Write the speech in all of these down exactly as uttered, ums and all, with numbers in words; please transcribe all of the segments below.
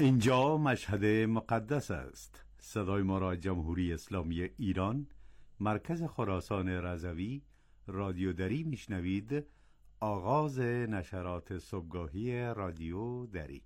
اینجا مشهد مقدس است. صدای ما را جمهوری اسلامی ایران، مرکز خراسان رضوی، رادیو دری میشنوید. آغاز نشرات صبحگاهی رادیو دری.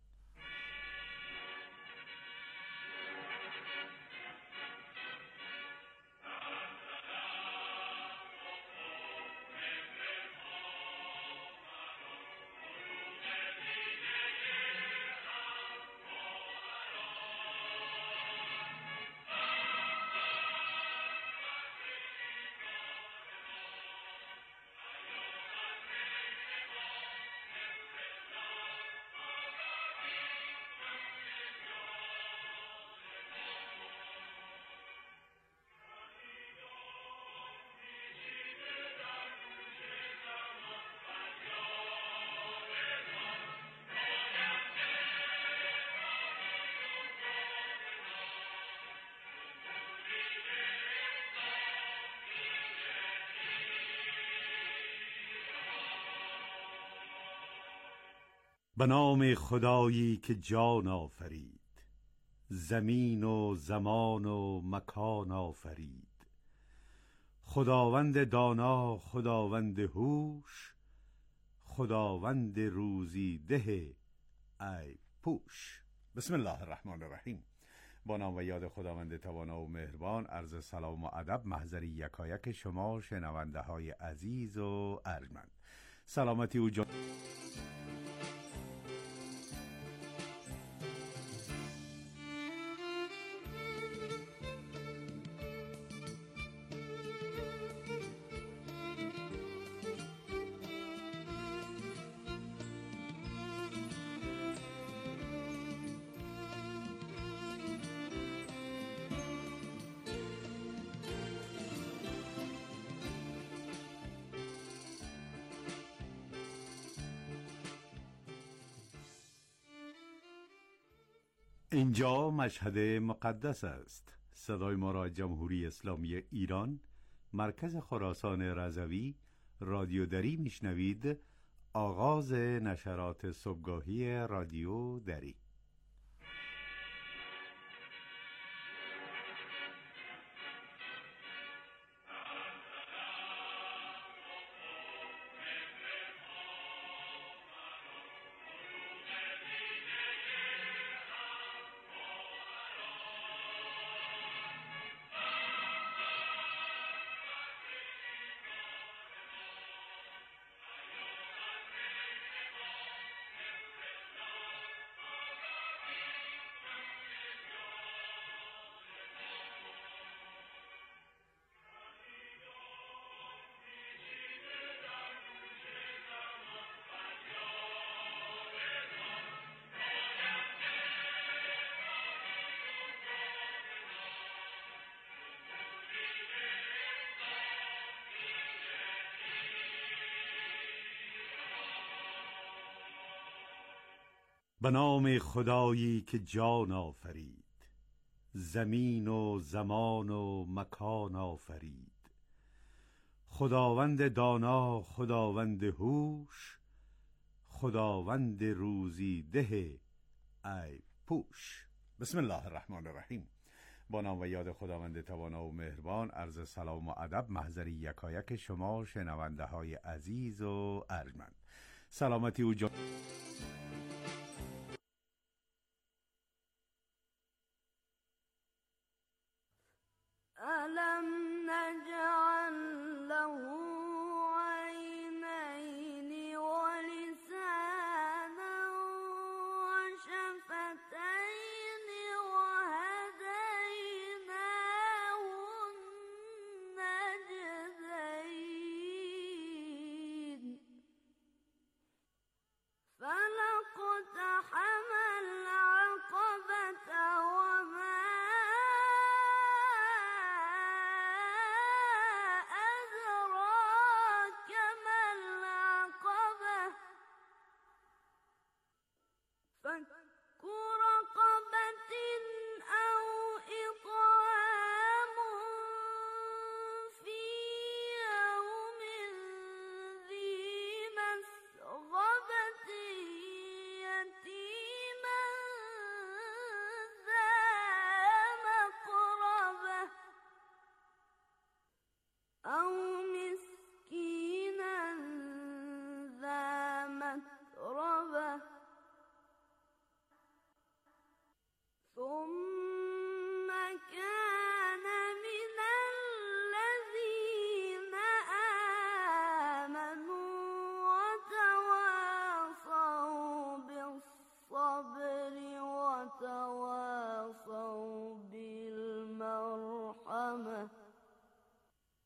به نام خدایی که جان آفرید، زمین و زمان و مکان آفرید. خداوند دانا، خداوند هوش، خداوند روزی ده ای پوش. بسم الله الرحمن الرحیم. با نام و یاد خداوند توانا و مهربان. عرض سلام و ادب محضر یکایک شما شنونده های عزیز و ارجمند. سلامتی و جان اینجا مشهد مقدس است. صدای ما را جمهوری اسلامی ایران، مرکز خراسان رضوی، رادیو دری میشنوید. آغاز نشرات صبحگاهی رادیو دری. به نام خدایی که جان آفرید، زمین و زمان و مکان آفرید. خداوند دانا، خداوند هوش، خداوند روزی ده ای پوش. بسم الله الرحمن الرحیم. با نام و یاد خداوند توانا و مهربان. عرض سلام و ادب محضر یکایک شما شنونده های عزیز و ارجمند. سلامتی و جان ألم نجعل له عينين ولسانا وشفتين وهديناه النجدين فلا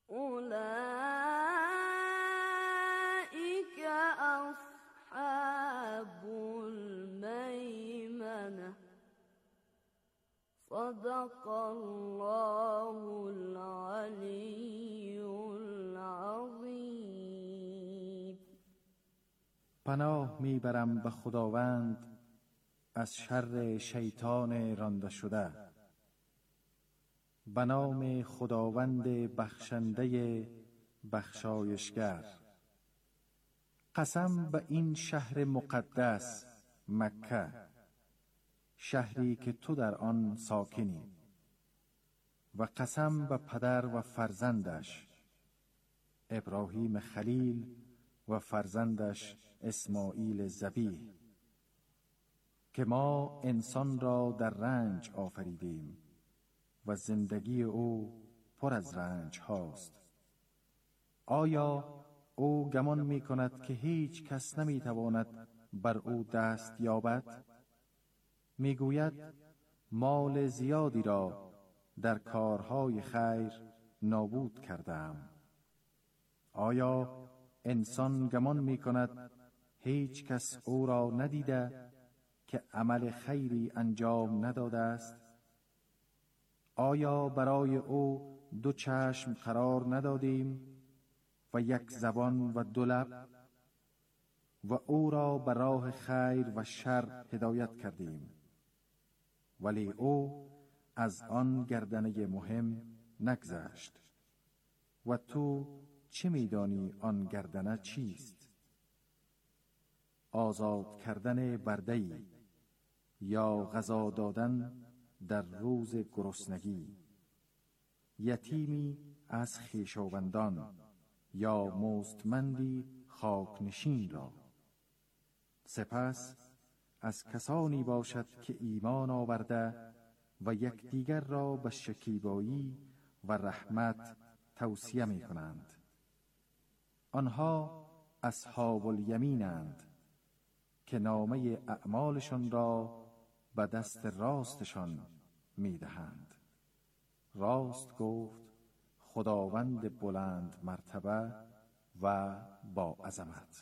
أولئك أصحاب الميمنة صدق الله العلی العظیم. پناه میبرم به خداوند از شر شیطان رانده شده. به نام خداوند بخشنده بخشایشگر. قسم به این شهر مقدس مکه، شهری که تو در آن ساکنی. و قسم به پدر و فرزندش ابراهیم خلیل و فرزندش اسماعیل ذبیح، که ما انسان را در رنج آفریدیم و زندگی او پر از رنج هاست. آیا او گمان می کند که هیچ کس نمی تواند بر او دست یابد؟ می گوید مال زیادی را در کارهای خیر نابود کردم. آیا انسان گمان می کند هیچ کس او را ندیده که عمل خیری انجام نداده است؟ آیا برای او دو چشم قرار ندادیم و یک زبان و دو لب؟ و او را به راه خیر و شر هدایت کردیم، ولی او از آن گردنه مهم نگذشت. و تو چه می‌دانی آن گردنه چیست؟ آزاد کردن برده‌ای یا غذا دادن در روز گرسنگی، یتیمی از خویشاوندان یا مستمندی خاکنشین را. سپس از کسانی باشد که ایمان آورده و یکدیگر را به شکیبایی و رحمت توصیه می کنند. آنها اصحاب الیمینند که نامه اعمالشان را به دست راستشان می دهند. راست گفت خداوند بلند مرتبه و با عظمت.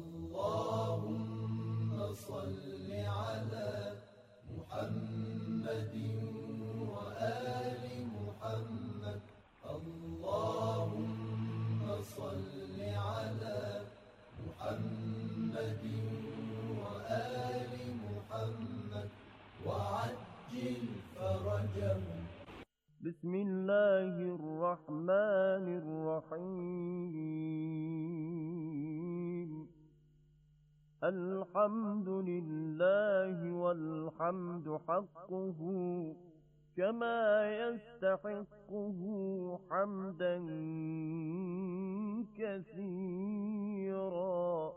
اللهم صل على محمد و آل محمد. اللهم صل على محمد و آل محمد وعجل فرجهم. بسم الله الرحمن الرحیم. الحمد لله والحمد حقه كما يستحقه حمدا كثيرا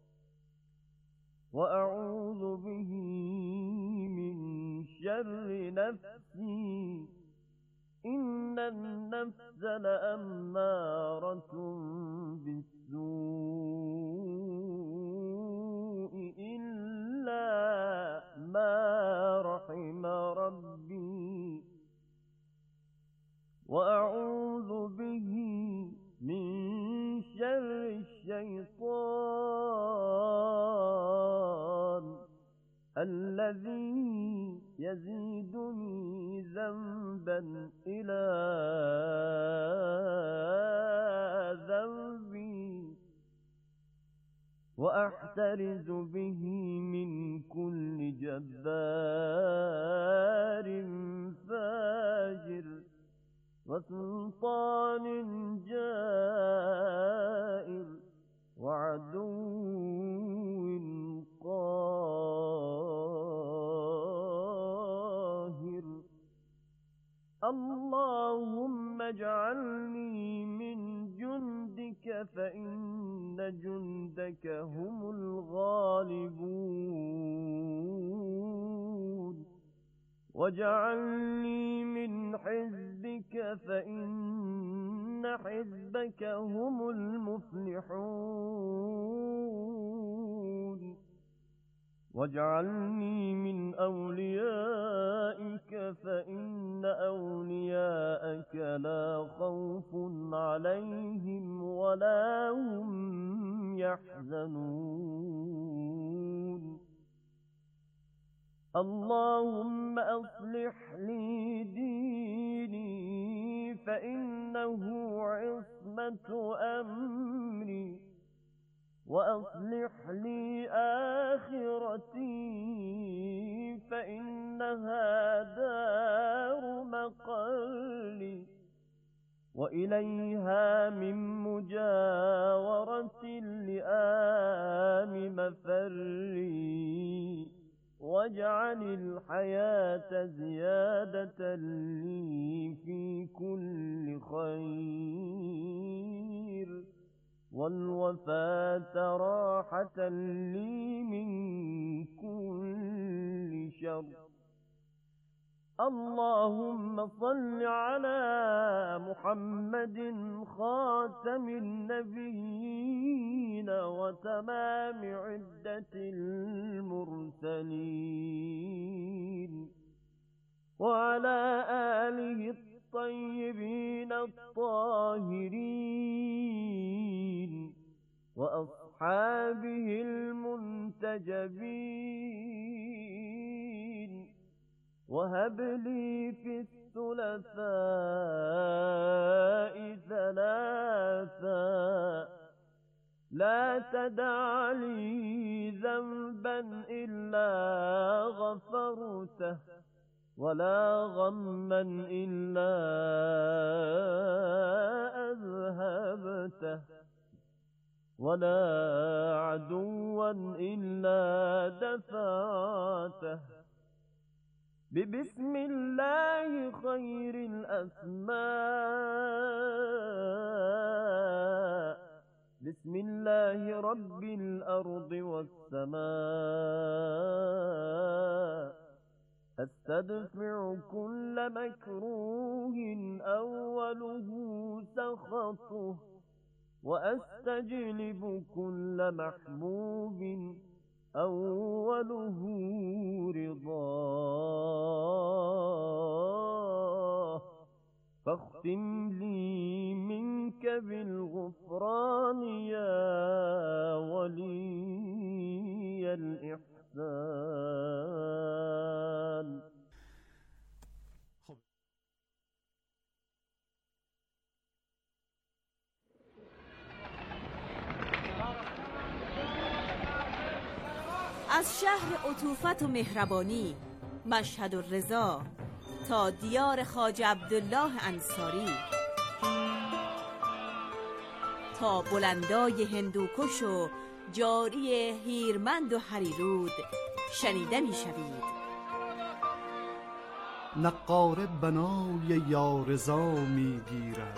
وأعوذ به من شر نفسي إن النفس لأمارة بالسوء إلا ما رحم ربي وأعوذ به من شر الشيطان الذي يزيدني ذنبا إلى ذنبي وأحترز به من كل جبار فاجر وسلطان جائر وعدو قاهر. اللهم اجعلني من جندك فإن جندك هم الغالبون واجعلني من حزبك فإن حزبك هم المفلحون. واجعلني من أوليائك فإن أولياءك لا خوف عليهم ولا هم يحزنون اللهم أصلح لي ديني فإنه عصمة أمري وأصلح لي آخرتي فإنها دار مقالي وإليها من مجاورة اللئام مفري واجعل الحياة زيادة لي في كل خير والوفاة راحة لي من كل شر اللهم صل على محمد خاتم النبيين وتمام عدة المرسلين وعلى آله الطيبين الطاهرين وأصحابه المنتجبين وهب لي في الثلاثاء ثلاثا لا تدع لي ذنبا إلا غفرته ولا غما إلا أذهبته ولا عدوا إلا دفعته ببسم الله خير الأسماء بسم الله رب الأرض والسماء أستدفع كل مكروه أوله سخطه وأستجلب كل محبوب أوله رضاه فاختم لي منك بالغفران يا ولي الإحسان. از شهر عطوفت و مهربانی مشهد الرضا تا دیار خواجه عبدالله انصاری، تا بلندای هندوکش و جاری هیرمند و هریرود شنیده می شوید. نقاره بنای یارضا می گیرد،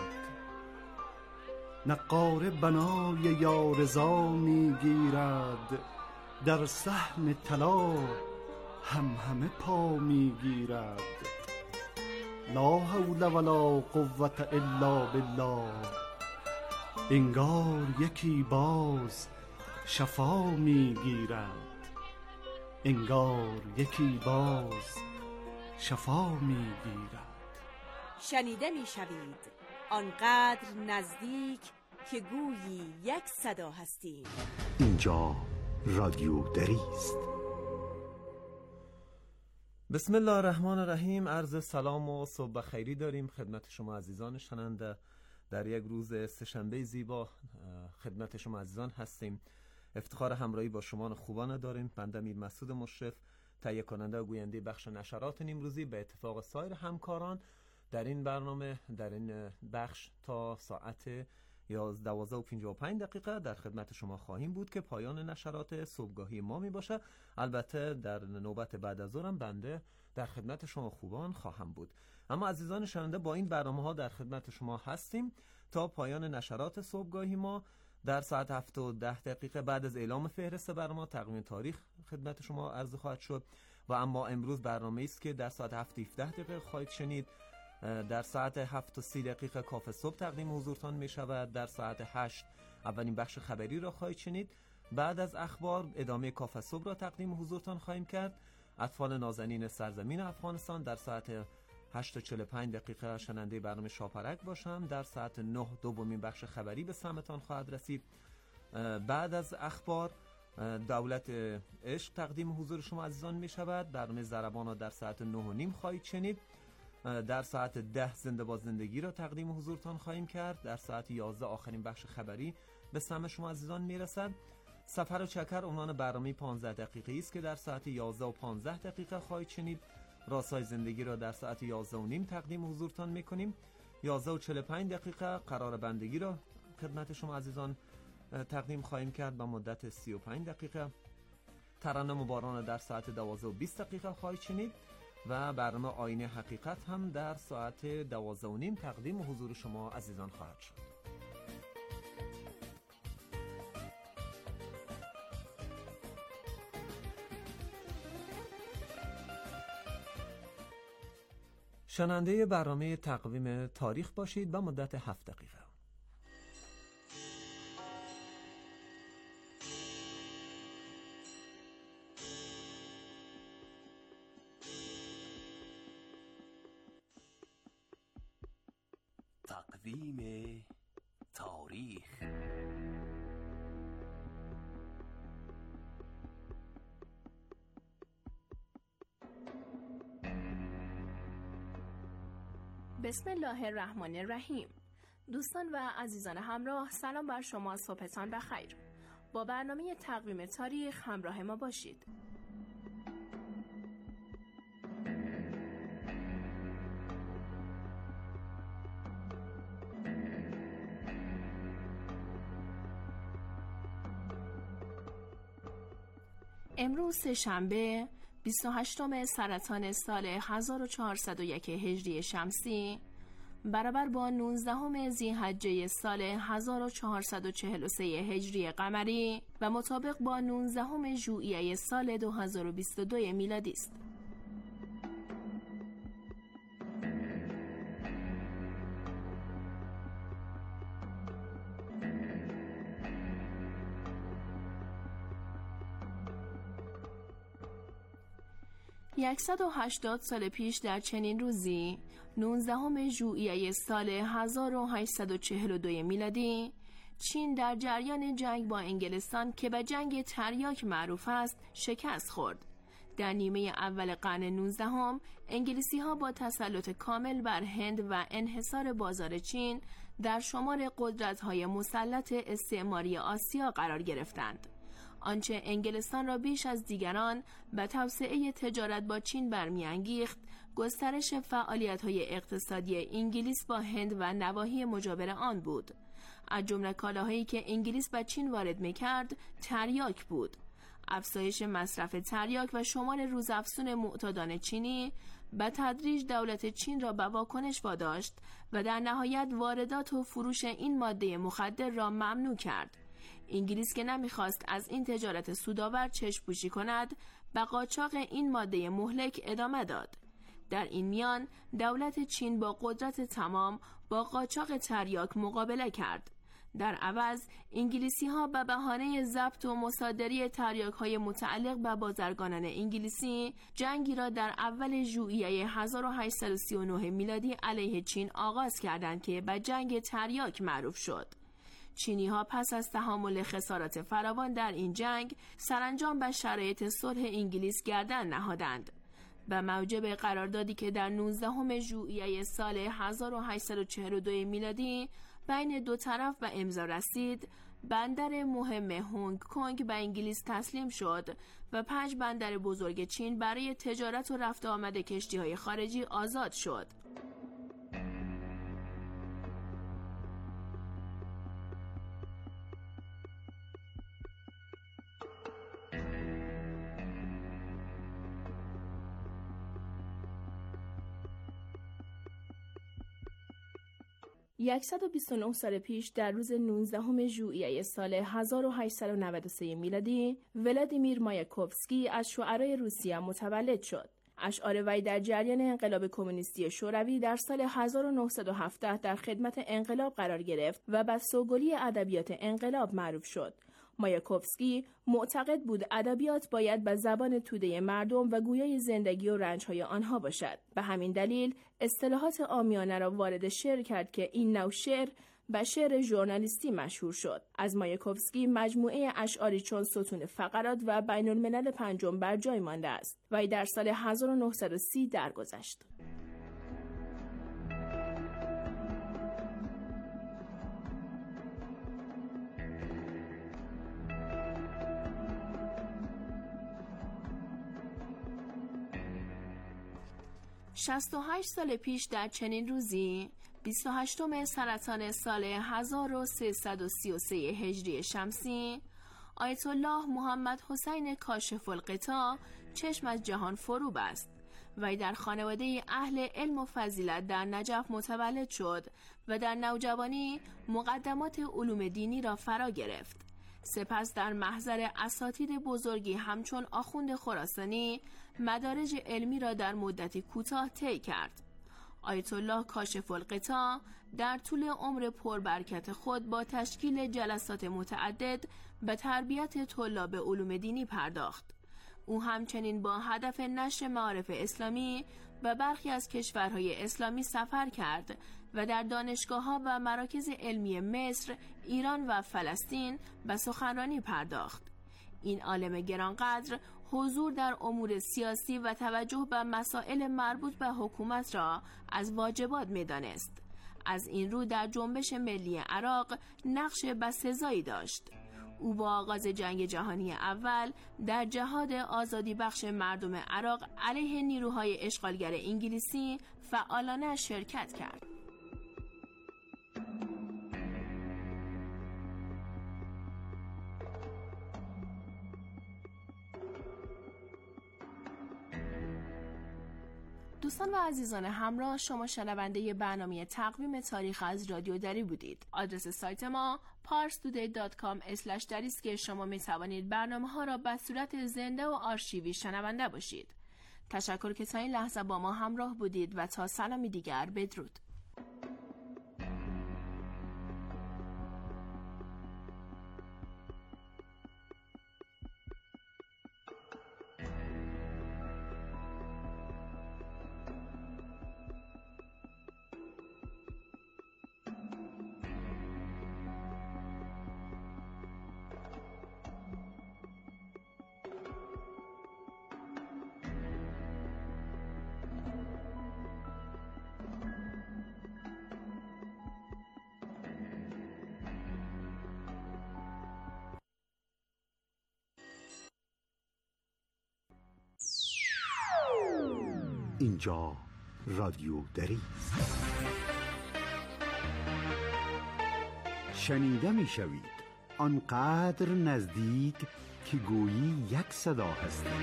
نقاره بنای یارضا می گیرد، در صحن طلا هم همه پا می گیرد. لا حول ولا قوة الا بالله، انگار یکی باز شفا می گیرد، انگار یکی باز شفا می گیرد. شنیده می شوید آنقدر نزدیک که گویی یک صدا هستیم. اینجا رادیو دری است. بسم الله الرحمن الرحیم. عرض سلام و صبح خیری داریم خدمت شما عزیزان شنونده. در یک روز سه‌شنبه زیبا خدمت شما عزیزان هستیم. افتخار همراهی با شما خوبان داریم. بنده میر مسعود مشرف، تهیه کننده و گوینده بخش نشرات امروزی، به اتفاق سایر همکاران در این برنامه در این بخش تا ساعت دوازده و پنجاه و پنج دقیقه در خدمت شما خواهیم بود که پایان نشرات صبحگاهی ما می باشه. البته در نوبت بعد از ظهرم بنده در خدمت شما خوبان خواهم بود. اما عزیزان شنونده، با این برنامه ها در خدمت شما هستیم تا پایان نشرات صبحگاهی ما. در ساعت هفت و ده دقیقه بعد از اعلام فهرست برنامه تقویم تاریخ خدمت شما عرضه خواهد شد و اما امروز برنامه است که در ساعت هفت و هفده دقیقه خواهید شنید. در ساعت هفت و سی دقیقه کافه صبح تقدیم حضورتان می شود. در ساعت هشت اولین بخش خبری را خواهید شنید بعد از اخبار ادامه کافه صبح را تقدیم حضورتان خواهیم کرد. اطفال نازنین سرزمین افغانستان در ساعت هشت و چهل و پنج دقیقه شنونده برنامه شاپرک باشم. در ساعت نه دومین بخش خبری به سمتان خواهد رسید. بعد از اخبار دولت عشق تقدیم حضور شما عزیزان می شود. برنامه ضربان را در ساعت نه و نیم خواهید شنید. در ساعت ده زنده با زندگی را تقدیم حضورتان خواهیم کرد. در ساعت یازده آخرین بخش خبری به سمع شما عزیزان می رسد. سفر و چکر عنوان برنامه پانزده دقیقه‌ای است که در ساعت یازده و پانزده دقیقه خواهید شنید. راستای زندگی را در ساعت یازده و نیم تقدیم حضورتان می کنیم. یازده و چهل و پنج دقیقه قرار بندگی را خدمت شما عزیزان تقدیم خواهیم کرد با مدت سی و پنج دقیقه. ترانه باران در ساعت دوازده و بیست دقیقه خواهید شنید و برنامه آینه حقیقت هم در ساعت دوازده و نیم تقدیم حضور شما عزیزان خواهد شد. شنونده برنامه تقویم تاریخ باشید با مدت هفت دقیقه. تقویم تاریخ. بسم الله الرحمن الرحیم. دوستان و عزیزان همراه، سلام بر شما، صبحتان بخیر. با برنامه تقویم تاریخ همراه ما باشید. امروز سه‌شنبه بیست و هشتم سرطان سال هزار و چهارصد و یک هجری شمسی برابر با نوزدهم ذی‌حجه سال هزار و چهارصد و چهل و سه هجری قمری و مطابق با نوزدهم ژوئیه سال دو هزار و بیست و دو میلادی است. صد و هشتاد سال پیش در چنین روزی، نوزدهم ژوئیه سال هزار و هشتصد و چهل و دو میلادی، چین در جریان جنگ با انگلستان که به جنگ تریاک معروف است شکست خورد. در نیمه اول قرن نوزدهم انگلیسی ها با تسلط کامل بر هند و انحصار بازار چین در شمار قدرت های مسلط استعماری آسیا قرار گرفتند. آنچه انگلستان را بیش از دیگران به توسعه تجارت با چین برمیانگیخت، گسترش فعالیت‌های اقتصادی انگلیس با هند و نواحی مجاور آن بود. از جمله کالاهایی که انگلیس به چین وارد می‌کرد، تریاک بود. افزایش مصرف تریاک و شمار روزافزون معتادان چینی به تدریج دولت چین را به واکنش واداشت و در نهایت واردات و فروش این ماده مخدر را ممنوع کرد. انگلیس که نمیخواست از این تجارت سودآور چشم پوشی کند، به قاچاق این ماده مهلک ادامه داد. در این میان دولت چین با قدرت تمام با قاچاق تریاک مقابله کرد. در عوض انگلیسی ها به بهانه ضبط و مصادره تریاک های متعلق به بازرگانان انگلیسی جنگی را در اول ژوئیه هزار و هشتصد و سی و نه میلادی علیه چین آغاز کردند که به جنگ تریاک معروف شد. چینی ها پس از تحمل خسارات فراوان در این جنگ سرانجام به شرایط صلح انگلیس گردن نهادند. به موجب قراردادی که در نوزدهم ژوئیه سال هزار و هشتصد و چهل و دو میلادی بین دو طرف به امضا رسید، بندر مهم هنگ کنگ به انگلیس تسلیم شد و پنج بندر بزرگ چین برای تجارت و رفت آمد کشتی‌های خارجی آزاد شد. صد و بیست و نه سال پیش در روز نوزدهم ژوئیه سال هزار و هشتصد و نود و سه میلادی ولادیمیر مایاکوفسکی از شاعرای روسیه متولد شد. اشعار وی در جریان انقلاب کمونیستی شوروی در سال هزار و نهصد و هفده در خدمت انقلاب قرار گرفت و به سوگلی ادبیات انقلاب معروف شد. مایاکوفسکی معتقد بود ادبیات باید به زبان توده مردم و گویای زندگی و رنج‌های آنها باشد. به همین دلیل اصطلاحات عامیانه را وارد شعر کرد که این نوع شعر به شعر ژورنالیستی مشهور شد. از مایاکوفسکی مجموعه اشعاری چون ستون فقرات و بین الملل پنجم بر جای مانده است و ای در سال هزار و نهصد و سی درگذشت. شصت و هشت سال پیش در چنین روزی بیست و هشتم سرطان سال هزار و سیصد و سی و سه هجری شمسی آیت الله محمد حسین کاشف الغطا چشم از جهان فرو بست و در خانواده اهل علم و فضیلت در نجف متولد شد و در نوجوانی مقدمات علوم دینی را فرا گرفت. سپس در محضر اساتید بزرگی همچون آخوند خراسانی مدارج علمی را در مدتی کوتاه طی کرد. آیت الله کاشف الغطا در طول عمر پربرکت خود با تشکیل جلسات متعدد به تربیت طلاب علوم دینی پرداخت. او همچنین با هدف نشر معارف اسلامی به برخی از کشورهای اسلامی سفر کرد و در دانشگاه‌ها و مراکز علمی مصر، ایران و فلسطین به سخنرانی پرداخت. این عالم گرانقدر حضور در امور سیاسی و توجه به مسائل مربوط به حکومت را از واجبات می‌دانست. از این رو در جنبش ملی عراق نقش بسزایی داشت. او با آغاز جنگ جهانی اول در جهاد آزادی بخش مردم عراق علیه نیروهای اشغالگر انگلیسی فعالانه شرکت کرد. دوستان و عزیزان همراه، شما شنونده برنامه تقویم تاریخ از رادیو دری بودید. آدرس سایت ما پارس تودی دات کام اسلش دری است که شما می توانید برنامه ها را به صورت زنده و آرشیوی شنونده باشید. تشکر که تا این لحظه با ما همراه بودید و تا سلامی دیگر بدرود. اینجا رادیو دری است. شنیده می شوید آنقدر نزدیک که گویی یک صدا هستید.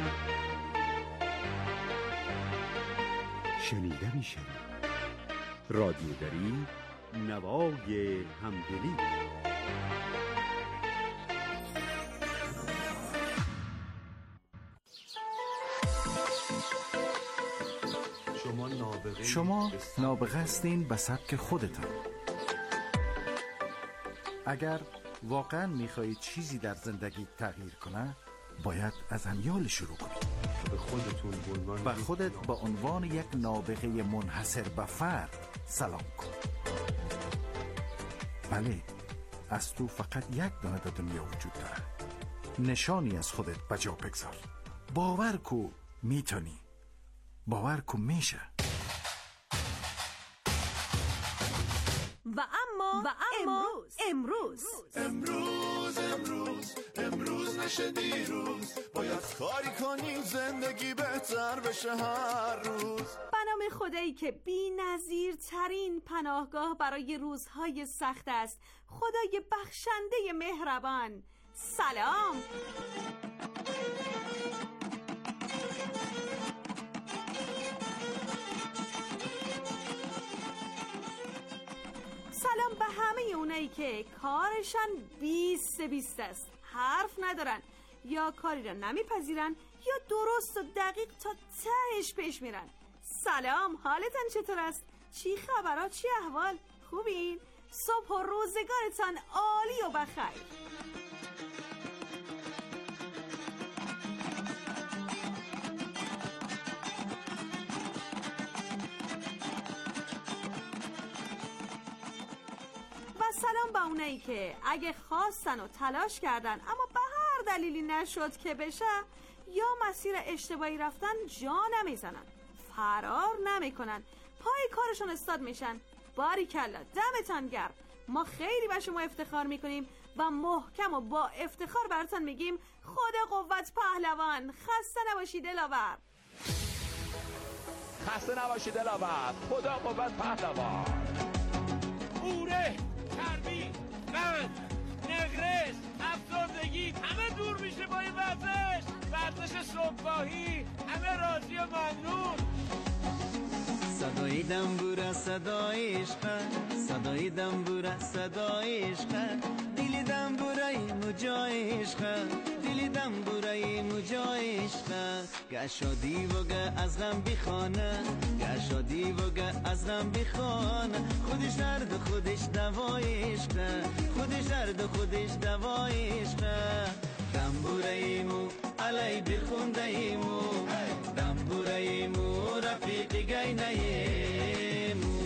شنیده می شوید رادیو دری، نوای همدلی. شما نابغه هستین به سبک خودتان. اگر واقعا میخواهید چیزی در زندگی تغییر کنه، باید از امیال شروع کنید. به خودتون به به خودت به عنوان یک نابغه منحصر به فرد سلام کن. بله، از تو فقط یک دانه در دنیا وجود داره. نشانی از خودت به جا بگذار. باور کو میتونی. باور کو میشه. و اما و اما امروز امروز امروز امروز نشه دیروز، باید کاری کنیم زندگی بهتر بشه هر روز. به نام خدایی که بی نظیر ترین پناهگاه برای روزهای سخت است، خدای بخشنده مهربان. سلام. سلام به همه اونایی که کارشان بیست بیست است، حرف ندارن یا کاری را نمیپذیرن یا درست و دقیق تا تهش پیش میرن. سلام، حالتان چطور است؟ چی خبرات؟ چی احوال؟ خوبین؟ صبح و روزگارتان عالی و بخیر. سلام با اونایی که اگه خواستن و تلاش کردن اما به هر دلیلی نشد که بشه، یا مسیر اشتباهی رفتن جا نمیزنن، فرار نمیکنن، پای کارشون استاد میشن. باریکلا، دمتان گرم. ما خیلی به شما افتخار میکنیم و محکم و با افتخار براتون میگیم خدا قوت پهلوان. خسته نباشید دلاور. خسته نباشید دلاور. خدا قوت پهلوان. اوره، چربی، قند، نقرس، افسردگی همه دور میشه با این ورزش. ورزش صبحگاهی، همه راضی و ممنون. صدای دنبوره صدای عشق، صدای دنبوره صدای عشق، دل دنبوره مجای عشق، دل دنبوره مجای عشق. گشادی و گه از غم بخانه، گشادی و گه از غم بخانه، خودش درد و خودش دوای عشق، خودش درد و خودش دوای عشق. دنبوره مو علی برخونده مو، دنبوره مو رفیق گینه مو.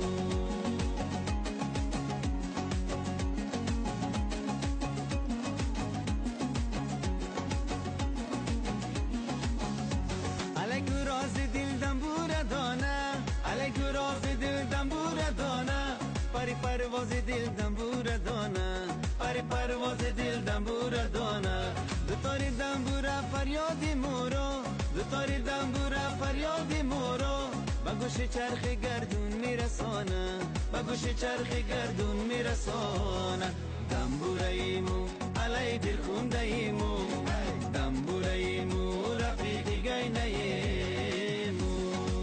علی راز دل دنبوره دانه، علی راز دل دنبوره دانه، پری پرواز دل دنبوره دانه، پری پرواز دل دنبوره دانه. دو تاری دنبوره فریادی مورو، دو تاری دنبوره فریادی مورو، با گوش چرخ گردون میرسانه، با گوش چرخ گردون میرسانه. دنبوره ایمو علی دل خونده ایمو، دنبوره ایمو رفیقی گینه ایمو.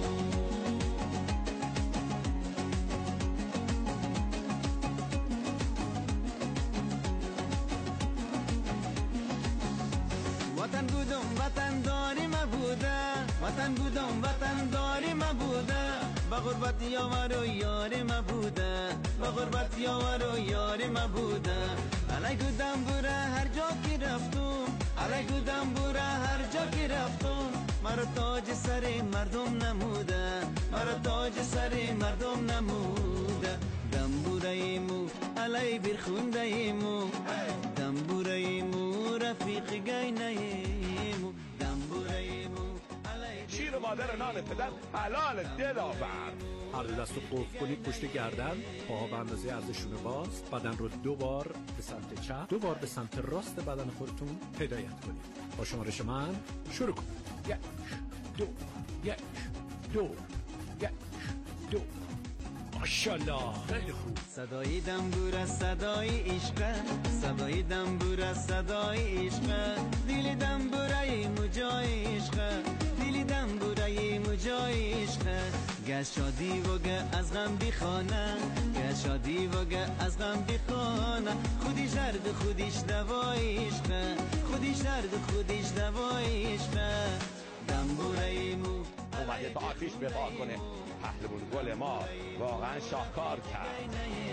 وطن بودم وطن داری ما بوده، وطن بودم وطن داری ما بوده، با غربت یاور و یاری ما بوده، با غربت یاور و یاری ما بوده. علی گودم بوره هر جا که رفتم، علی گودم بوره هر جا که رفتم، مرا تاج سر مردم نموده، مرا تاج سر مردم نموده. دنبوره ایمو علی برخونده ایمو، دنبوره ایمو رفیق گینه ایمو، دنبوره ایمو. شیر و مادر نان پدر حلال دلاور. هر دو دست رو قفل کنید پشت گردن، پاها به اندازه ارزشونه باز، بدن رو دو بار به سمت چپ، دو بار به سمت راست بدن خودتون هدایت کنید. با شمارش من شروع کنید. یک دو یک دو یک دو. ماشاءالله خیلی خوب. صدای دنبوره صدای عشق، صدای دنبوره صدای عشق، دل دنبوره مجای عشق، دل دنبوره مجای عشق. گشادی و گه از غم بخانه، گشادی و گه از غم بخانه، خودش درد خودش دوای عشق، خودش درد خودش دوای عشق. دنبوره مو اومده تا آتیش بپا کنه، پهلوان گل ما واقعا شاهکار کرد.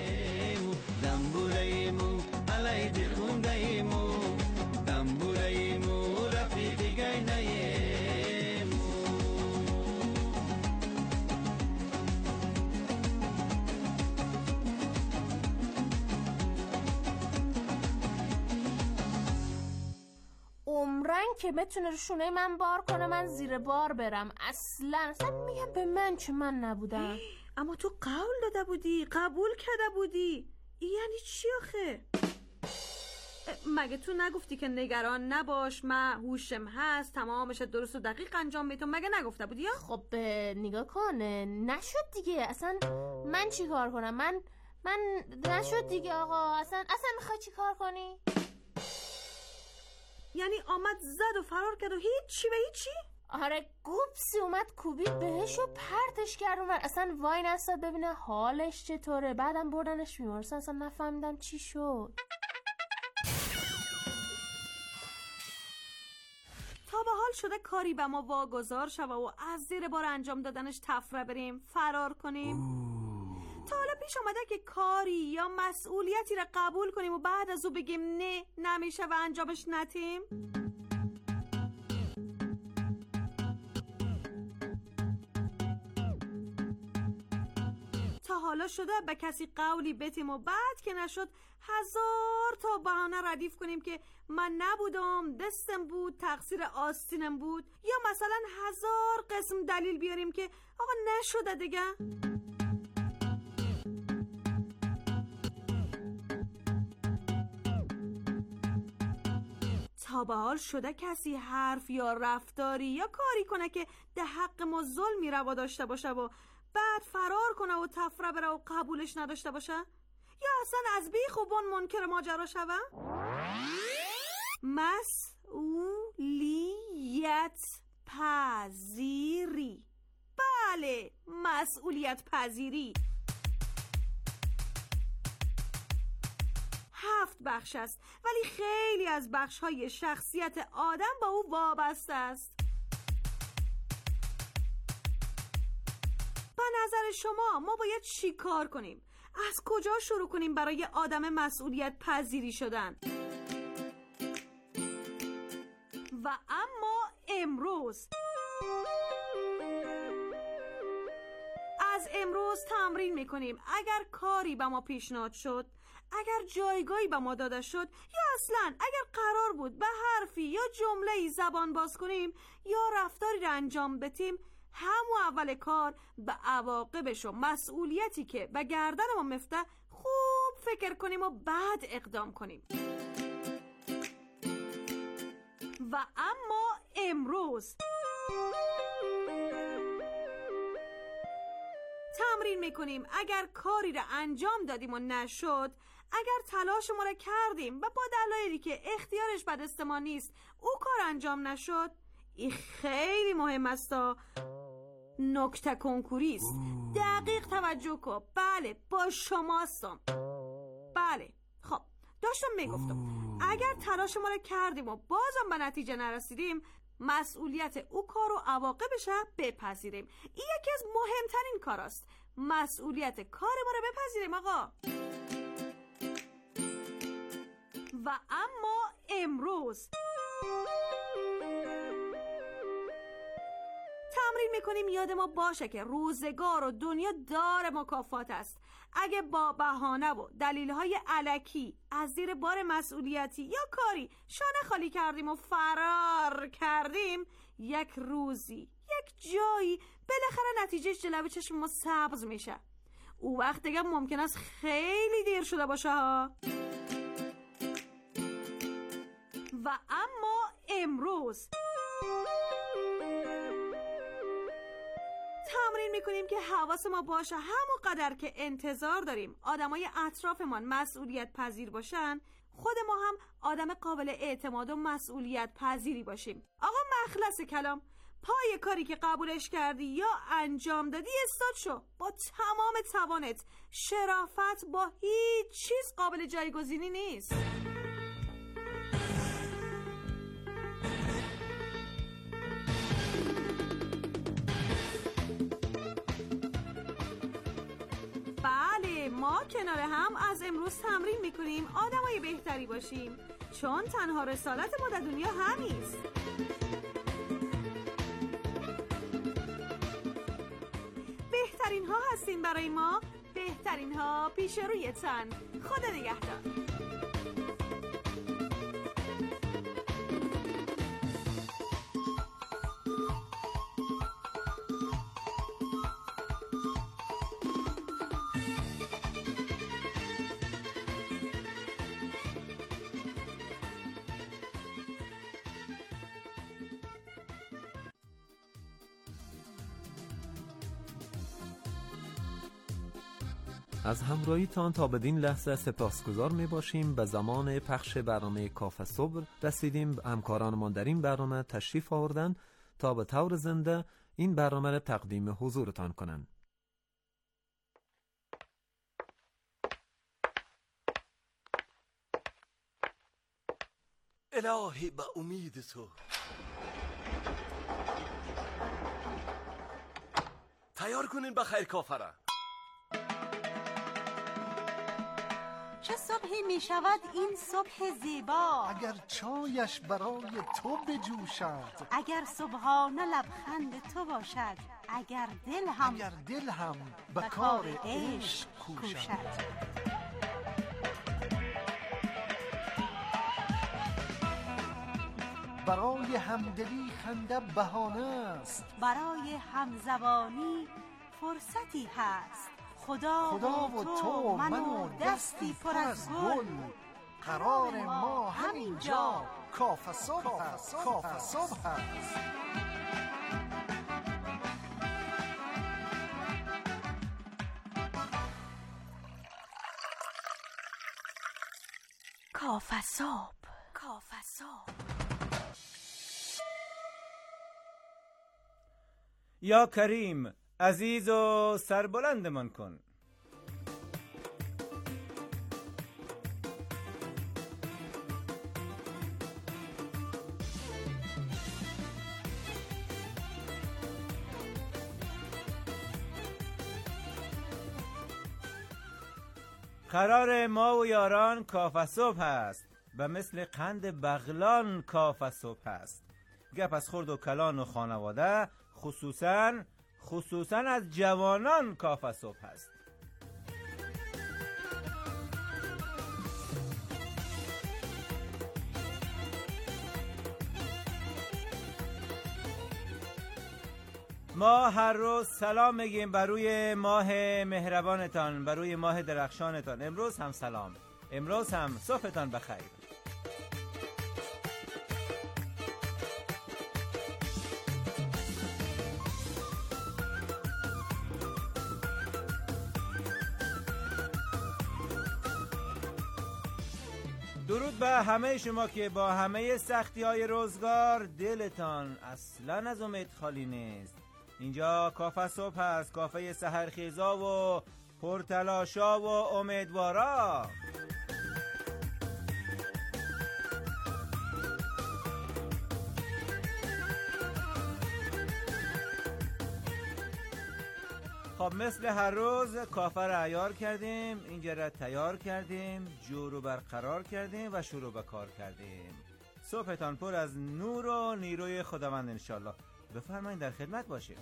دنبوره مو علی بخونده مو، دنبوره مو رفیق گینه مو. عمرن که بتونه رو شونه من بار کنه من زیر بار برم. اصلا اصلا میگم به من که من نبودم. اما تو قول داده بودی، قبول کرده بودی، یعنی چی آخه؟ مگه تو نگفتی که نگران نباش، من هوشم هست، تمامش درست و دقیق انجام میدم؟ مگه نگفته بودی؟ خب نگاه کن، نشد دیگه. اصلا من چی کار کنم؟ من من نشد دیگه آقا. اصلا اصلا میخوای چی کار کنی؟ یعنی آمد زد و فرار کرد و هیچی به هیچی؟ آره گوپسی اومد کوبید بهش و پرتش کرد اونور. اصلا وای نستاد ببینه حالش چطوره. بعدم بردنش بیمارستان. اصلا نفهمیدم چی شد. تا به حال شده کاری به ما واگذار شوه و از زیر بار انجام دادنش تفره بریم فرار کنیم؟ تا حالا پیش آمده که کاری یا مسئولیتی را قبول کنیم و بعد از او بگیم نه نمیشه و انجامش ندیم؟ تا حالا حالا شده به کسی قولی بتیم و بعد که نشد هزار تا بهانه ردیف کنیم که من نبودم، دستم بود، تقصیر آستینم بود، یا مثلا هزار قسم دلیل بیاریم که آقا نشده دیگه. تا به حال شده کسی حرف یا رفتاری یا کاری کنه که ده حق ما ظلمی روا داشته باشه و بعد فرار کنه و تفره بره و قبولش نداشته باشه؟ یا اصلا از بی خوبان منکر ماجرا شوه؟ مسئولیت پذیری. بله، مسئولیت پذیری. هفت بخش است، ولی خیلی از بخش‌های شخصیت آدم با او وابسته است. به نظر شما ما باید چی کار کنیم؟ از کجا شروع کنیم برای آدم مسئولیت پذیری شدن؟ و اما امروز از امروز تمرین میکنیم. اگر کاری به ما پیشنهاد شد، اگر جایگاهی به ما داده شد، یا اصلا اگر قرار بود به حرفی یا جمله‌ای زبان باز کنیم یا رفتاری را انجام بدیم، همون اول کار به عواقبش و مسئولیتی که به گردن ما میفته خوب فکر کنیم و بعد اقدام کنیم. و اما امروز تمرین میکنیم. اگر کاری را انجام دادیم و نشد، اگر تلاش ما را کردیم و با دلایلی که اختیارش به دست ما نیست او کار انجام نشد، این خیلی مهم است. نکته کنکوری است. دقیق توجه کن. بله، با شما هستم. بله، خب داشتم میگفتم اگر تلاش ما را کردیم و بازم به نتیجه نرسیدیم، مسئولیت او کار و عواقبش را بپذیریم. این یکی از مهمترین کار است. مسئولیت کار ما را بپذیریم آقا. و اما امروز تمرین میکنیم یاد ما باشه که روزگار و دنیا دار مکافات است. اگه با بهانه و دلیل‌های الکی از زیر بار مسئولیتی یا کاری شانه خالی کردیم و فرار کردیم، یک روزی یک جایی بالاخره نتیجهش جلوی چشم ما سبز میشه. او وقت دیگه ممکن است خیلی دیر شده باشه ها. و اما امروز تمرین میکنیم که حواس ما باشه همون قدر که انتظار داریم آدمای اطرافمان مسئولیت پذیر باشن، خود ما هم آدم قابل اعتماد و مسئولیت پذیری باشیم. آقا مخلص کلام، پای کاری که قبولش کردی یا انجام دادی استاد شو با تمام توانت. شرافت با هیچ چیز قابل جایگزینی نیست. بله، ما کنار هم از امروز تمرین میکنیم آدمای بهتری باشیم، چون تنها رسالت ما در دنیا همیست. بهترین ها هستین برای ما، بهترین ها پیش رویتن. خدا نگهدار. از همراهیتان تا بدین لحظه سپاسگزار می باشیم. به زمان پخش برنامه کافه صبح رسیدیم. همکارانمان در این برنامه تشریف آوردن تا به طور زنده این برنامه را تقدیم حضورتان کنند. الهی به امید تو. تیار کنین بخیر کافره. چه صبحی می شود این صبح زیبا، اگر چایش برای تو بجوشد، اگر صبحانه لبخند تو باشد. اگر دل هم اگر دل هم به کار عشق کوشد. برای همدلی خنده بهانه است، برای همزبانی فرصتی هست. خدا, خدا و تو من و دستی پر از گل، قرار ما همینجا کاف صبح هست. کاف صبح هست. کاف صبح. کاف صبح. یا کریم عزیز و سربلندمان کن. قرار ما و یاران کاف صبح است و مثل قند بغلان کاف صبح است. گپ از خرد و کلان و خانواده، خصوصاً خصوصاً از جوانان کاف صبح است. ما هر روز سلام میگیم بر روی ماه مهربانتان، بر روی ماه درخشانتان. امروز هم سلام، امروز هم صبحتان بخیر. درود به همه شما که با همه سختی های روزگار دلتان اصلا از امید خالی نیست. اینجا کافه صبح هست، کافه سحرخیزا و پرتلاشا و امیدوارا. خب مثل هر روز کافه را عیار کردیم، اینجا را تیار کردیم، جو رو برقرار کردیم و شروع به کار کردیم. صبحتان پر از نور و نیروی خداوند انشالله. بفرمایید در خدمت باشید.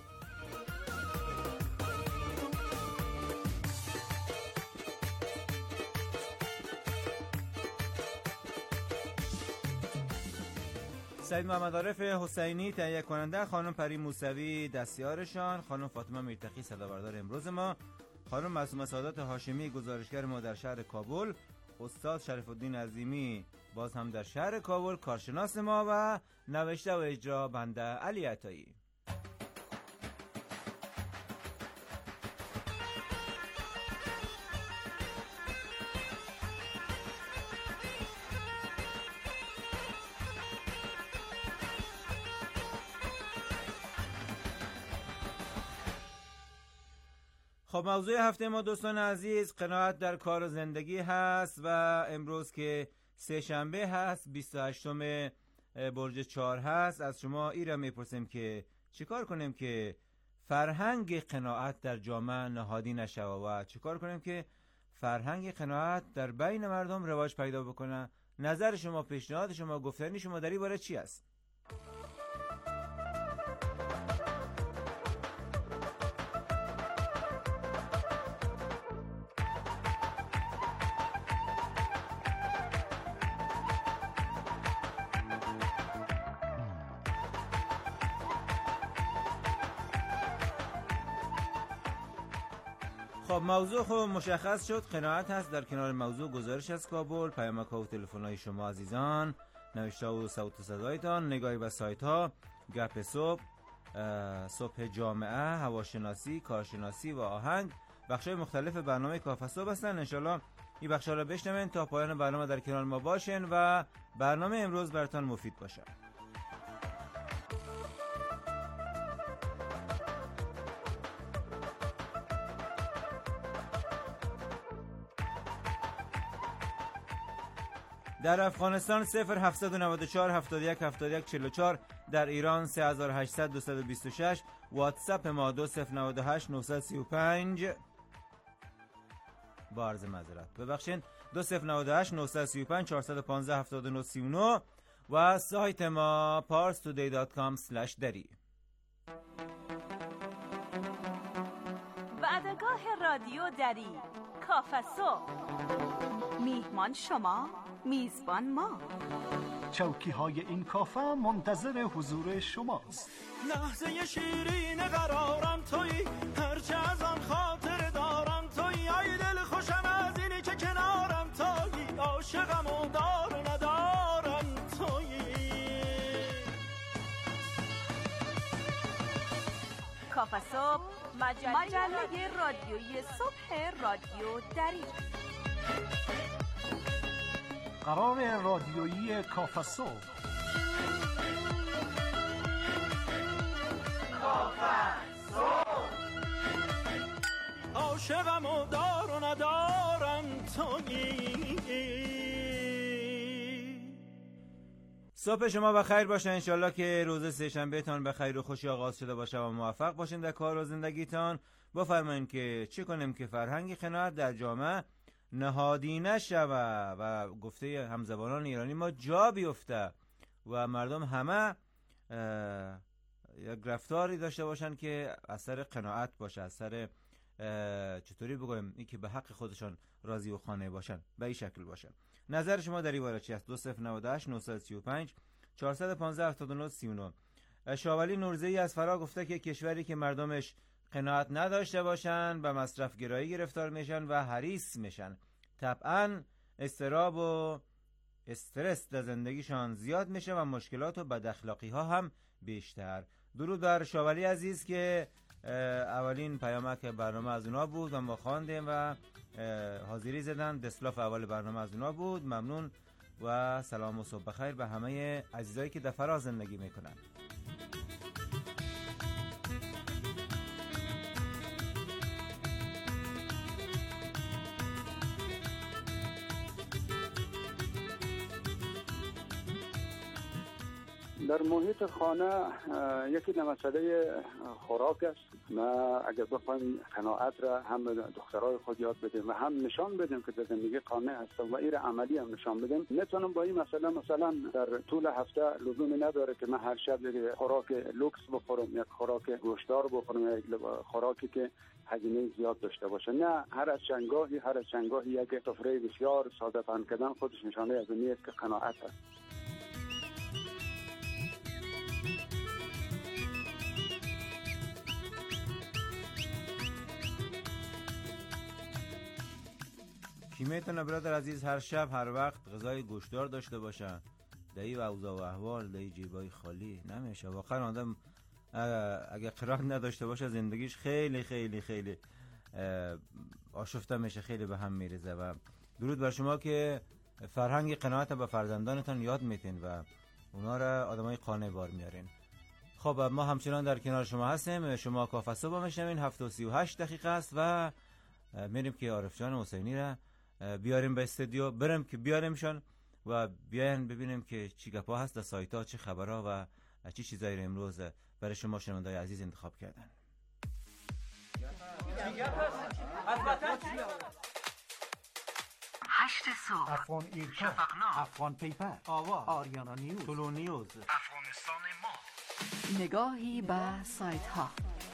سید محمد عارف حسینی تهیه کننده، خانم پری موسوی دستیارشان، خانم فاطمه میرتقی صدابردار امروز ما، خانم معصومه سعادت هاشمی گزارشگر ما در شهر کابل، استاد شریف الدین عظیمی باز هم در شهر کابل کارشناس ما و نوشته و اجرا بنده علی عطایی. خب موضوع هفته ما دوستان عزیز قناعت در کار و زندگی هست و امروز که سه شنبه هست بیست و هشتم برج چهار هست، از شما ایرا میپرسیم که چیکار کنیم که فرهنگ قناعت در جامعه نهادی نشود و چیکار کنیم که فرهنگ قناعت در بین مردم رواج پیدا بکنه. نظر شما، پیشنهاد شما، گفتنی شما در این باره چی است؟ خب موضوع خوب مشخص شد، قناعت هست. در کنار موضوع گزارش از کابل، پیامک ها و تلفن های شما عزیزان، نوشته و صوت و صدایتان، نگاهی به سایت ها، گپ صبح، صبح جامعه، هواشناسی، کارشناسی و آهنگ، بخش های مختلف برنامه کافه صبح هستن. انشالله این بخش ها را بشنوین تا پایان برنامه در کنار ما باشین و برنامه امروز براتون مفید باشه. در افغانستان صفر هفتصد و نود و چهار هفتاد و یک هفتاد و یک چهل و چهار، در ایران سه هزار و هشتصد دویست و بیست و شش، واتساپ ما دو صفر نود و هشت نهصد و سی و پنج با عرض معذرت ببخشید دو صفر نود و هشت نهصد و سی و پنج چهارصد و پانزده هفتاد و نه سی و نه و سایت ما پارس تودی دات کام اسلش دری. رادیو دری کافسو. میهمان شما، میزبان ما. چوکی های این کافه منتظر حضور شماست. لحظه شیرین قرارم تویی، هرچه از آن خاطر دارم تویی. ای دل خوشم از اینی که کنارم تویی، عاشقم و دار و ندارم تویی. کافه صبح، مجله, مجله رادیویی صبح رادیو دری. قرار رادیویی کافه صبح. کافه صبح. عاشقم و دار و ندارم تویی. صبح شما بخیر باشه. انشالله که روز سه‌شنبه تان به خیر و خوشی آغاز شده باشه و موفق باشین در کار و زندگیتان. بفرمایید که چی کنیم که فرهنگ قناعت در جامعه نهادینه شوه و گفته همزبانان ایرانی ما جا بیفته و مردم همه یک رفتاری داشته باشن که اثر قناعت باشه، اثر چطوری بگویم این که به حق خودشان راضی و خانه باشن، به این شکل باشه. نظر شما در این باره چی است؟ دو صفر نود و هشت نه سه پنج چهارصد و پانزده هفتاد و نه سی و نه. شاولی نورزه‌ای از فرا گفته که کشوری که مردمش قناعت نداشته باشن به مصرف گرایی گرفتار میشن و حریص میشن. طبعا اضطراب و استرس در زندگیشان زیاد میشه و مشکلات و بد اخلاقی ها هم بیشتر. درود بر شاولی عزیز که اولین پیامک برنامه از اونا بود و ما خواندیم و حاضری زدن. دسلاف اول برنامه از اونا بود. ممنون و سلام و صبح بخیر به همه عزیزایی که در فراز زندگی میکنن. در محیط خانه یکی در مسئله خوراک است. ما اگر بخوایم قناعت را هم به دخترای خود یاد بدیم و هم نشان بدیم که در زندگی قانع هستم و این عملی هم نشان بدیم، میتونم با این مسئله مثلا در طول هفته لزومی نداره که من هر شب یک خوراک لوکس بخورم، یک خوراک گوشتار بخورم، یک خوراکی که هزینه زیاد داشته باشه. نه، هر از چندگاهی هر از چندگاهی یک سفره بسیار ساده پهن کردن خودش نشانه از این است که قناعت است. کی میتونه برادر عزیز هر شب هر وقت غذای گوشتار داشته باشن؟ دایی و اوضاع و احوال، دایی جیبای خالی نمیشه. واقعا آدم اگه قرار نداشته باشه زندگیش خیلی خیلی خیلی آشفته میشه، خیلی به هم میریزه. و درود بر شما که فرهنگ قناعت به فرزندانتان یاد میتین و اونا را آدمای قانع بار میارین. خب ما همچنان در کنار شما هستیم. شما کافه صبح میشنوین. هفت و سی و هشت دقیقه است و میریم که عارف جان حسینی را بیاریم به استودیو، بریم که بیاریمشان و بیاین ببینیم که چی گپا هست در سایت ها، چه خبرها و چی چیزایی رو امروز برای شما شنوندای عزیز انتخاب کردن. هشت صبح، افغان ایرکا، شفقنامه، افغان پیپر، آوا، آریانا نیوز، طلو نیوز، افغانستان ما. نگاهی به سایت ها.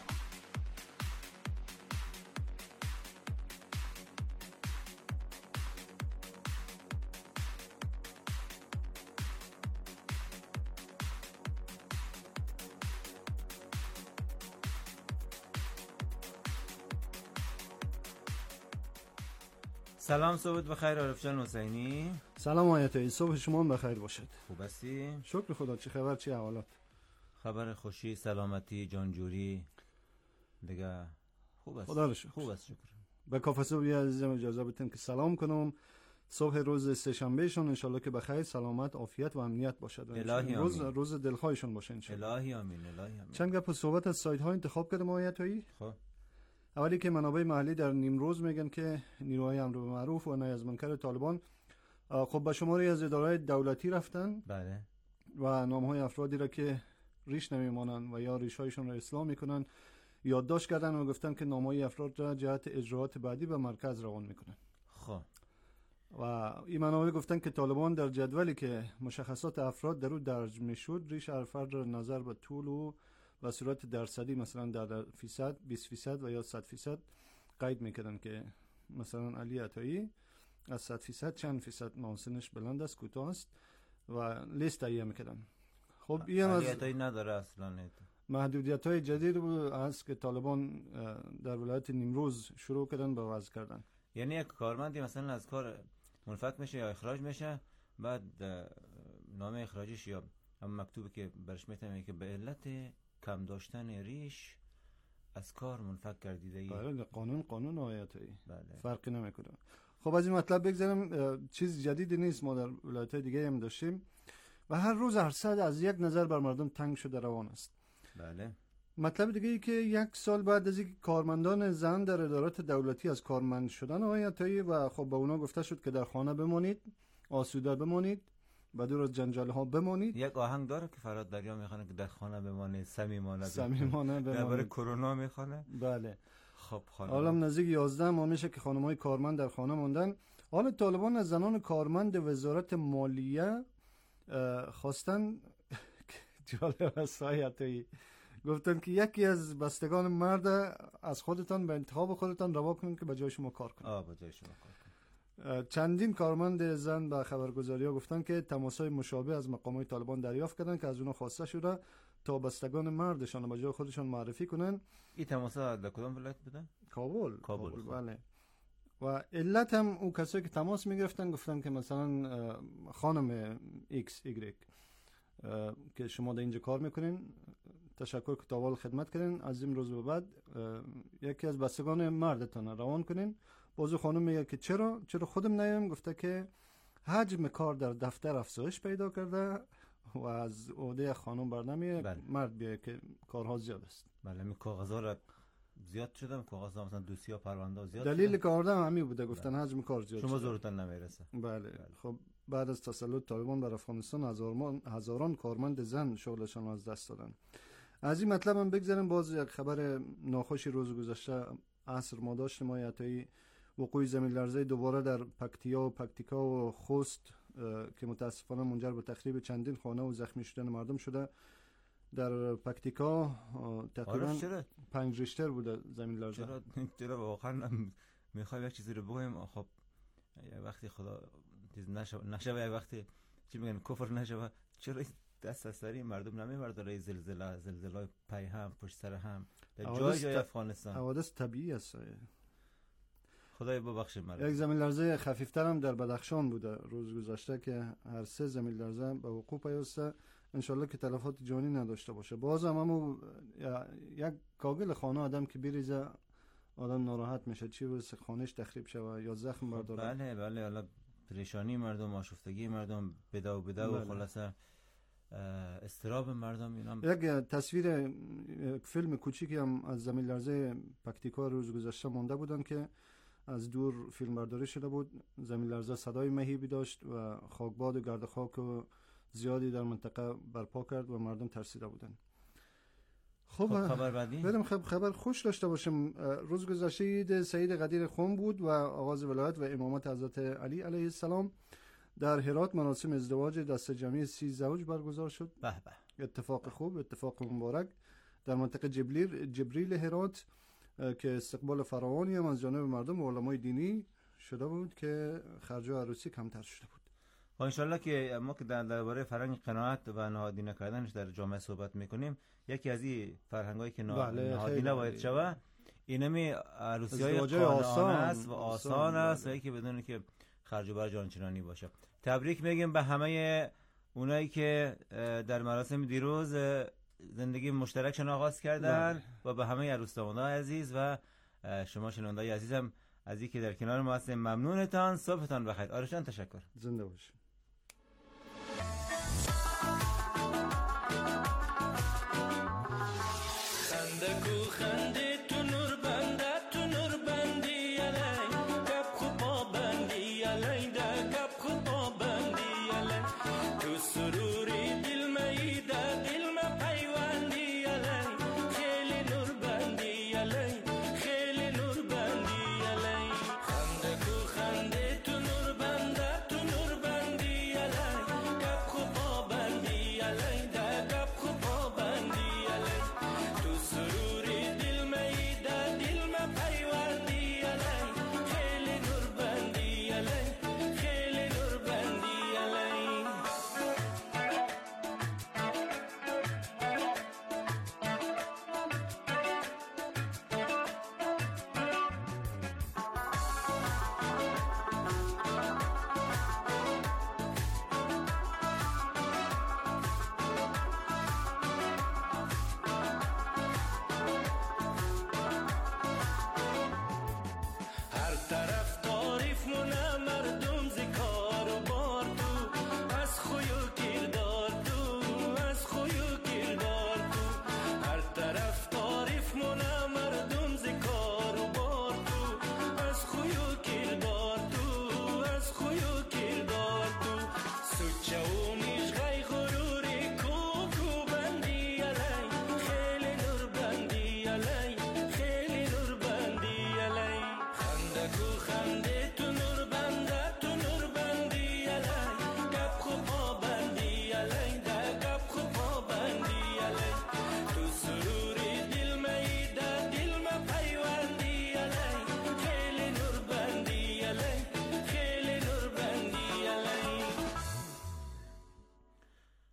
سلام، صبح بخیر عارف جان حسینی. سلام آیت، صبح شما بخیر باشد. خوب هستی؟ شکر خدا. چه خبر، چه احوالات؟ خبر خوشی، سلامتی، جانجوری دیگه خوب است. خدا رو شکر. خوب است، شکر. به کافه صبح عزیزم اجازه بدین که سلام کنم. صبح روز سه‌شنبه شون ان شاء الله که بخیر، سلامت، عافیت و امنیت باشد. الهی روز آمین. روز دلخواهشون باشه ان شاء الله. الهی آمین، الهی آمین. چند گپ صحبت از سایت ها انتخاب کردم آیتایی. خب اولی که منابع محلی در نیمروز میگن که نیروهای امر معروف و نهی از منکر طالبان خب به شماری از ادارهای دولتی رفتن. بله. و نامهای افرادی را که ریش نمیمانند و یا ریشهایشون را اصلاح میکنن یادداشت کردن و گفتن که نامهای افراد را جهت اجراات بعدی به مرکز روان میکنن. خب و این منابع گفتن که طالبان در جدولی که مشخصات افراد در او درج میشد ریش هر فرد را نظر به طول و به صورت درصدی مثلا در فیصد، بیست فیصد و یا صد فیصد قید میکردن که مثلا علی عطایی از صد فیصد چند فیصد محاسنش بلند است، کوتاه است و لیست تهیه میکردن. خب این از عطایی نداره اصلا. محدودیت های جدید بود است که طالبان در ولایت نیمروز شروع کردن به وضع کردن. یعنی یک کارمندی مثلا از کار منفک میشه یا اخراج میشه، بعد نامه اخراجش یا هم مکتوبی که برش میتونه که به علت کم داشتن ریش از کار منفک گردیده ای. بله قانون قانون آیاتی بله. فرقی نمیکنه. خب از این مطلب بگذارم، چیز جدیدی نیست، ما در ولایت دیگه هم داشتیم و هر روز هر ساعت از یک نظر بر مردم تنگ شده روان است. بله. مطلب دیگه ای که یک سال بعد از اینکه کارمندان زن در ادارات دولتی از کارمند شدن آیاتی و خب به اونا گفته شد که در خانه بمانید، آسوده بمانید، و دور از جنجال ها بمانید. یک آهنگ داره که فراد دریا میخونه که در خانه بمانید، صمیمانه صمیمانه بمانید. برای کرونا میخونه. بله. خب خانم حالا نزدیک یازده ماه میشه که خانم‌های کارمند در خانه موندن. حالا طالبان از زنان کارمند وزارت مالیه خواستن جالب است آیاتی، گفتن که یکی از بستگان مرد از خودتان به انتخاب خودتان روا کنید که به جای شما کار کنید. آه به جای شما کار کنید. چندین کارمند زن به خبرگزاری‌ها گفتن که تماس‌های مشابه از مقامات طالبان دریافت کردن که از اونها خواسته شده تا بستگان مردشان به جای خودشان معرفی کنن. این تماس‌ها در کدام ولایت بودن؟ کابل. کابل, کابل بله. و علت هم اون کسایی که تماس میگرفتن گفتن که مثلا خانم ایکس ایگرگ که شما در اینجا کار میکنین، تشکر که تا خدمت کردین، از این روز به بعد یکی از بستگان مردتان روان کنین. بازو خانم میگه که چرا چرا خودم نیم؟ گفته که حجم کار در دفتر افزایش پیدا کرده و از عهده خانم برنمیه، بله. مرد بیه که کارها زیاد است. بله می کاغذا را زیاد شدم، کاغذا مثلا دوسیه پرونده زیاد دلیل کار هم همین بوده، گفتن بله. حجم کار زیاد شما شده. زورتون نمیرسه. بله. بله خب بعد از تسلط طالبان بر افغانستان هزاران هزاران کارمند زن شغلشان از دست دادن. از این مطلب هم بگذاریم. باز یک خبر ناخوشی روز گذشته عصر ما داشتیم آیاتی، وقوع زمین لرزه دوباره در پکتیا و پکتیکا و خوست که متاسفانه منجر به تخریب چندین خانه و زخمی شدن مردم شده. در پکتیکا تقریبا پنج ریشتر بوده زمین لرزه. چرا چرا واقعا میخوام یک چیزی رو بگم، خب یه وقتی خدا چیز نشه نشه یک وقتی چی میگن کفر نشه، چرا دست از سری مردم نمیبرداره؟ زلزله زلزله‌های پی هم پشت سر هم در جای جای افغانستان حوادث طبیعی است. خدای ببخشه مردم. یک زمین لرزه خفیفتر هم در بدخشان بوده روز گذشته که هر سه زمین لرزه به وقوع پیوسته. انشالله که تلفات جانی نداشته باشه. باز هم همو یک کاغل خانه آدم که بریزه آدم ناراحت میشه، چی برسه خانهش تخریب شوه یا زخم برداره. بله بله. حالا پریشانی مردم، آشفتگی مردم، بدا و بدا و خلاصه استراب مردم. اینم یک تصویر فیلم کوچیکی هم از زمین لرزه پکتیکا روز گذشته مونده بودن که از دور فیلم برداری شده بود. زمین لرزه صدای مهیبی داشت و خاکباد و گرد خاک و زیادی در منطقه برپا کرد و مردم ترسیده بودن. خب خبر بعدی بریم خب خبر خوش داشته باشیم. روز گذشته عید سعید قدیر خون بود و آغاز ولایت و امامت حضرت علی علیه السلام. در هرات مراسم ازدواج دست جمعی سی زوج برگزار شد. به به. اتفاق خوب، اتفاق مبارک. در منطقه جبلیل جبریل هرات که استقبال فراوانی هم از جانب مردم و علمای دینی شده بود که خرج عروسی کمتر شده بود. و انشالله که ما که در درباره فرهنگ قناعت و نهادی نکردنش در جامعه صحبت میکنیم، یکی از این فرهنگایی که نهادی نباید شوه اینمی عروسی‌های قانعانه است و آسان است و یکی بدون که خرج و برج آنچنانی باشه. تبریک میگیم به همه اونایی که در مراسم دیروز زندگی مشترکشون آغاز کردن و به همه عروس‌دامادای عزیز و شما شنونده‌های عزیزم از اینکه در کنار ما هستیم ممنونتان. صبحتان بخیر. آرشان تشکر. زنده باشید. Kap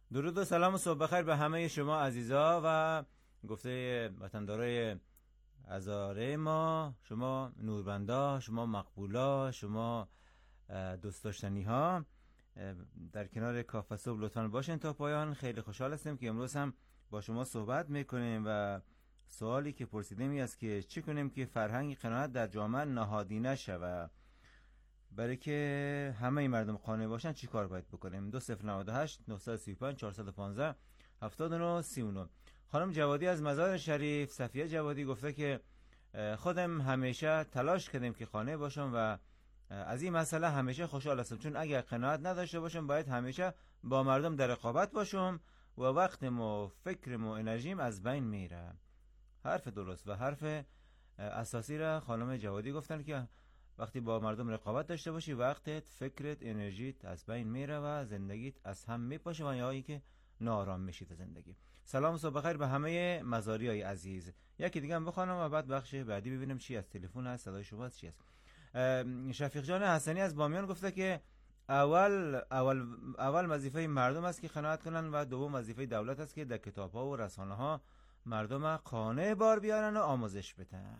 درود و سلام و صبح بخیر به همه شما عزیزا و گفته وطندارای هزاره ما، شما نوربندا، شما مقبولا، شما دوست داشتنی ها. در کنار کافه صبح لطفاً باشین تا پایان. خیلی خوشحال هستیم که امروز هم با شما صحبت میکنیم و سوالی که پرسیدیم این است که چی کنیم که فرهنگ قناعت در جامعه نهادی نشه. برای که همه مردم قانع باشن چی کار باید بکنیم؟ دو صفر نود و هشت نه سه پنج چهار یک پنج هفتاد و نه سی و نه. خانم جوادی از مزار شریف، صفیه جوادی گفته که خودم همیشه تلاش کردیم که قانع باشم و از این مسئله همیشه خوشحال هستم، چون اگر قناعت نداشته باشم باید همیشه با مردم در رقابت باشم و وقتم و فکرم و انرژیم از بین میره. حرف درست و حرف اساسی را خانم جوادی گفتن که وقتی با مردم رقابت داشته باشی وقتت، فکرت، انرژیت از بین میره و زندگیت از هم میپاشه و یا اینکه ناآرام میشید زندگی. سلام و صبح بخیر به همه مزاریای عزیز. یکی دیگه هم بخوانم و بعد بخش بعدی ببینیم چی از تلفن هست، صدای شما چی است. شفیق جان حسنی از بامیان گفته که اول اول اول وظیفه مردم است که قناعت کنن و دوم وظیفه دولت است که در کتاب‌ها و رسانه‌ها مردم قانع بار بیارن و آموزش بدن.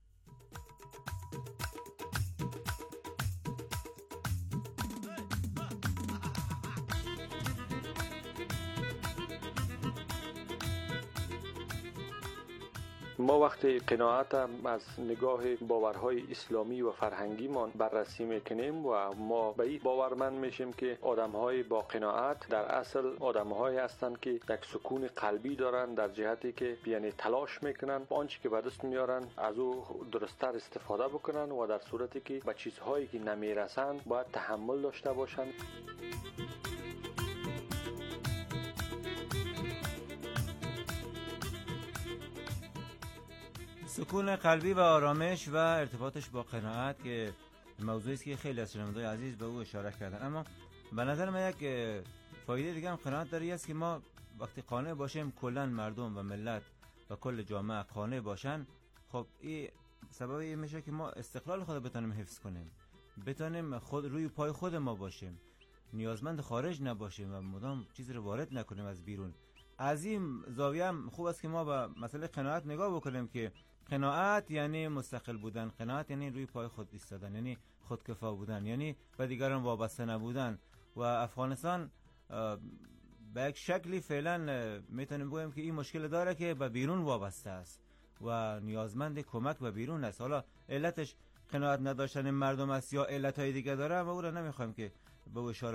ما وقتی قناعت از نگاه باورهای اسلامی و فرهنگی من بررسی میکنیم و ما به این باورمند میشیم که آدمهای با قناعت در اصل آدمهایی هستند که یک سکون قلبی دارن، در جهتی که یعنی تلاش میکنن آنچه که به دست میارن از او درست‌تر استفاده بکنن و در صورتی که به چیزهایی که نمیرسند باید تحمل داشته باشند. سکون قلبی و آرامش و ارتباطش با قناعت که موضوعی است که خیلی از شنوندگان عزیز به او اشاره کردن، اما به نظر من یک فایده دیگه هم قناعت داره است که ما وقتی قانع باشیم کلا مردم و ملت و کل جامعه قانع باشن، خب این سبب این میشه که ما استقلال خود بتونیم حفظ کنیم، بتونیم خود روی پای خود ما باشیم، نیازمند خارج نباشیم و مدام چیزی رو وارد نکنیم از بیرون. از این زاویه هم خوب است که ما به مسئله قناعت نگاه بکنیم که قناعت یعنی مستقل بودن، قناعت یعنی روی پای خود ایستادن، یعنی خودکفا بودن، یعنی به دیگران وابسته نبودن. و افغانستان به یک شکلی فعلا میتونیم بگیم که این مشکل داره که به بیرون وابسته است و نیازمند کمک به بیرون است. حالا علتش قناعت نداشتن مردم است یا علتهای دیگه داره، و او را نمیخوایم که به اشاره